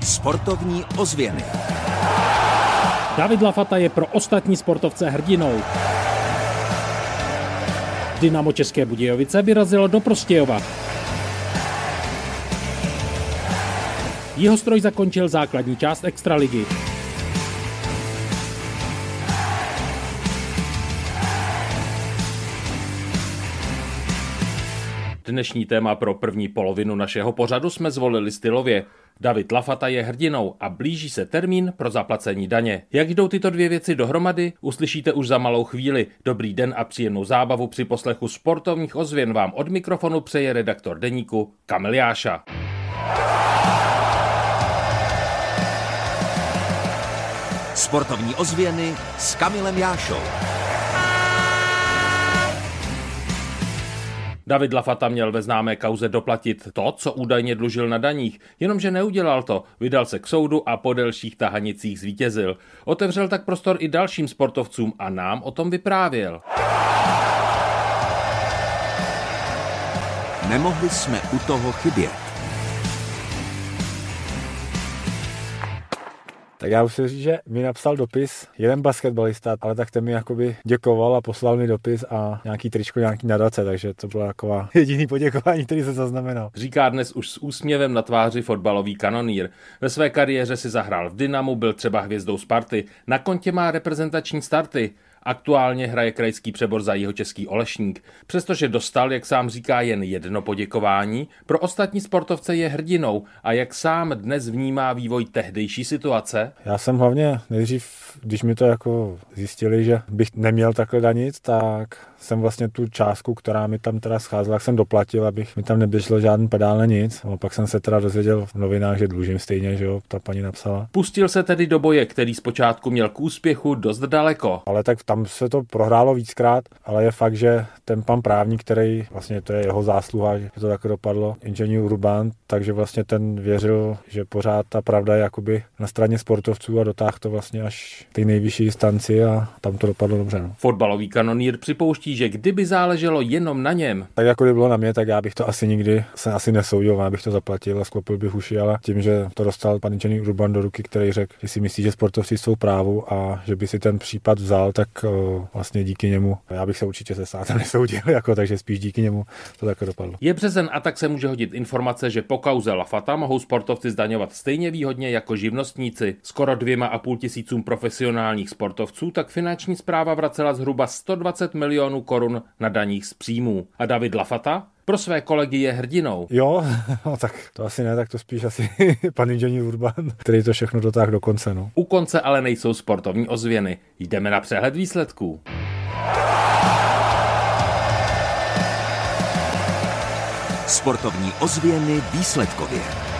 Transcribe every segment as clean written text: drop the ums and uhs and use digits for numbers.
Sportovní ozvěny. David Lafata je pro ostatní sportovce hrdinou. Dynamo České Budějovice vyrazilo do Prostějova. Jihostroj zakončil základní část extraligy. Dnešní téma pro první polovinu našeho pořadu jsme zvolili stylově. David Lafata je hrdinou a blíží se termín pro zaplacení daně. Jak jdou tyto dvě věci dohromady, uslyšíte už za malou chvíli. Dobrý den a příjemnou zábavu při poslechu sportovních ozvěn vám od mikrofonu přeje redaktor deníku Kamil Jáša. Sportovní ozvěny s Kamilem Jášou. David Lafata měl ve známé kauze doplatit to, co údajně dlužil na daních, jenomže neudělal to, vydal se k soudu a po delších tahanicích zvítězil. Otevřel tak prostor i dalším sportovcům a nám o tom vyprávěl. Nemohli jsme u toho chybět. Tak já musím říct, že mi napsal dopis jeden basketbalista, ale tak ten mi jakoby děkoval a poslal mi dopis a nějaký tričko, nějaký nadace, takže to bylo taková jediný poděkování, který se zaznamenal. Říká dnes už s úsměvem na tváři fotbalový kanonýr. Ve své kariéře si zahrál v Dynamu, byl třeba hvězdou Sparty, na kontě má reprezentační starty. Aktuálně hraje krajský přebor za Jihočeský Olešník. Přestože dostal, jak sám říká, jen jedno poděkování, pro ostatní sportovce je hrdinou a jak sám dnes vnímá vývoj tehdejší situace? Já jsem hlavně nejdřív, když mi to jako zjistili, že bych neměl takhle danit, tak jsem vlastně tu částku, která mi tam teda scházela, jsem doplatil, abych mi tam neběžel žádný pedál na nic. A pak jsem se teda dozvěděl v novinách, že dlužím stejně, že jo, ta paní napsala. Pustil se tedy do boje, který zpočátku měl k úspěchu dost daleko. Ale tak tam se to prohrálo víckrát, ale je fakt, že ten pan právník, který vlastně to je jeho zásluha, že to takhle dopadlo, inženýr Urban, takže vlastně ten věřil, že pořád ta pravda je jakoby na straně sportovců a dotáhl to vlastně až té nejvyšší instanci a tam to dopadlo dobře. No. Fotbalový kanonýr připouští, že kdyby záleželo jenom na něm, tak jako by bylo na mě, tak já bych to asi nikdy se asi nesoudil, já bych to zaplatil a sklopil bych uši, ale tím, že to dostal pan inženýr Urban do ruky, který řekl, že si myslí, že sportovci jsou právu a že by si ten případ vzal, tak vlastně díky němu, já bych se určitě se státem nesoudil, jako, takže spíš díky němu to takhle dopadlo. Je březen a tak se může hodit informace, že po kauze Lafata mohou sportovci zdaňovat stejně výhodně jako živnostníci. Skoro 2,5 tisícům profesionálních sportovců tak finanční správa vracela zhruba 120 milionů korun na daních z příjmů. A David Lafata pro své kolegy je hrdinou. Jo, no tak to asi ne, tak to spíš asi pan inženýr Urban, který to všechno dotáhl do konce. No. U konce ale nejsou sportovní ozvěny. Jdeme na přehled výsledků. Sportovní ozvěny výsledkově.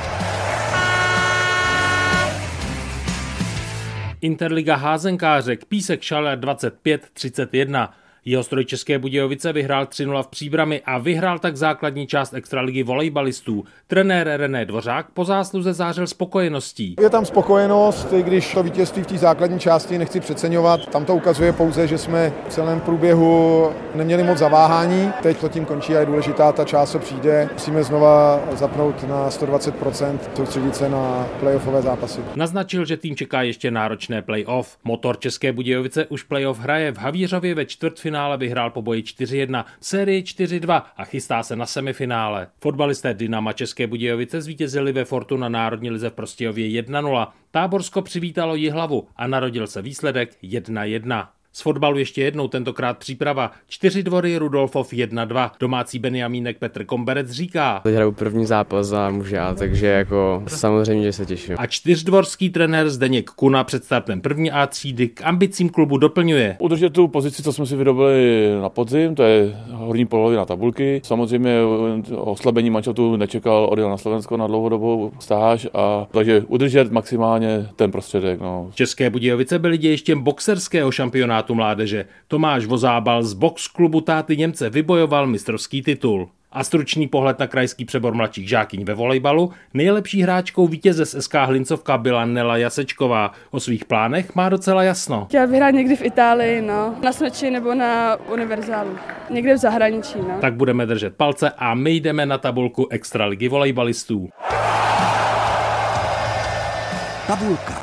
Interliga házenkářek Písek Šalé 25-31. Jihostroj České Budějovice vyhrál 3-0 v Příbrami a vyhrál tak základní část extraligy volejbalistů. Trenér René Dvořák po zásluze zářil spokojeností. Je tam spokojenost, i když to vítězství v té základní části nechci přeceňovat. Tam to ukazuje pouze, že jsme v celém průběhu neměli moc zaváhání. Teď to tím končí a je důležitá ta část, co přijde. Musíme znova zapnout na 120%, soustředit se na playoffové zápasy. Naznačil, že tým čeká ještě náročné playoff. Motor České Budějovice už playoff hraje v Havířově ve čtvrtfinále vyhrál po boji 4-1, v sérii 4-2 a chystá se na semifinále. Fotbalisté Dynama České Budějovice zvítězili ve Fortuna národní lize v Prostějově 1-0. Táborsko přivítalo Jihlavu a narodil se výsledek 1-1. Z fotbalu ještě jednou, tentokrát příprava. 4 Dvory Rudolfov 1-2. Domácí Benjamínek Petr Komberec říká: Teď hraju první zápas za muže, takže jako samozřejmě, že se těším. A čtyřdvorský trenér Zdeněk Kuna před startem první A třídy k ambicím klubu doplňuje: udržet tu pozici, co jsme si vyrobili na podzim, to je horní polovina tabulky. Samozřejmě oslabení manšaftu nečekal, odjel na Slovensko na dlouhodobou stáž, a takže udržet maximálně ten prostředek. No. České Budějovice byly dějištěm boxerského šampionátu mládeže. Tomáš Vozábal z box klubu Táty Němce vybojoval mistrovský titul. A stručný pohled na krajský přebor mladších žákyň ve volejbalu. Nejlepší hráčkou vítěze z SK Hlincovka byla Nela Jasečková. O svých plánech má docela jasno. Chtěla bych hrát někdy v Itálii, na Smeči nebo na Univerzálu. Někde v zahraničí. Tak budeme držet palce a my jdeme na tabulku extraligy volejbalistů. Tabulka.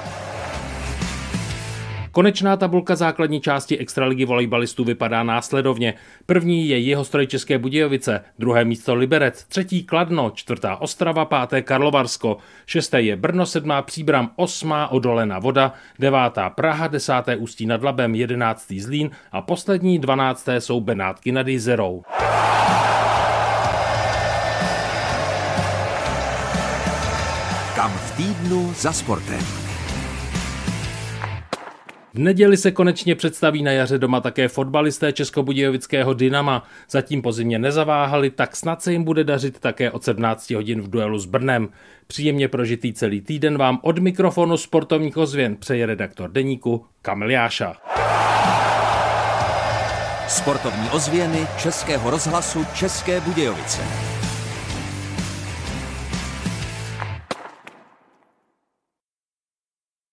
Konečná tabulka základní části extraligy volejbalistů vypadá následovně. První je Jihostroj České Budějovice, druhé místo Liberec, třetí Kladno, čtvrtá Ostrava, páté Karlovarsko, šesté je Brno, sedmá Příbram, osmá Odolena Voda, devátá Praha, desáté Ústí nad Labem, 11. Zlín a poslední 12. jsou Benátky nad Jizerou. Kam v týdnu za sportem. V neděli se konečně představí na jaře doma také fotbalisté českobudějovického Dynama. Zatím po zimě nezaváhali, tak snad se jim bude dařit také od 17 hodin v duelu s Brnem. Příjemně prožitý celý týden vám od mikrofonu Sportovních ozvěn přeje redaktor deníku Kamil Jáša. Sportovní ozvěny Českého rozhlasu České Budějovice.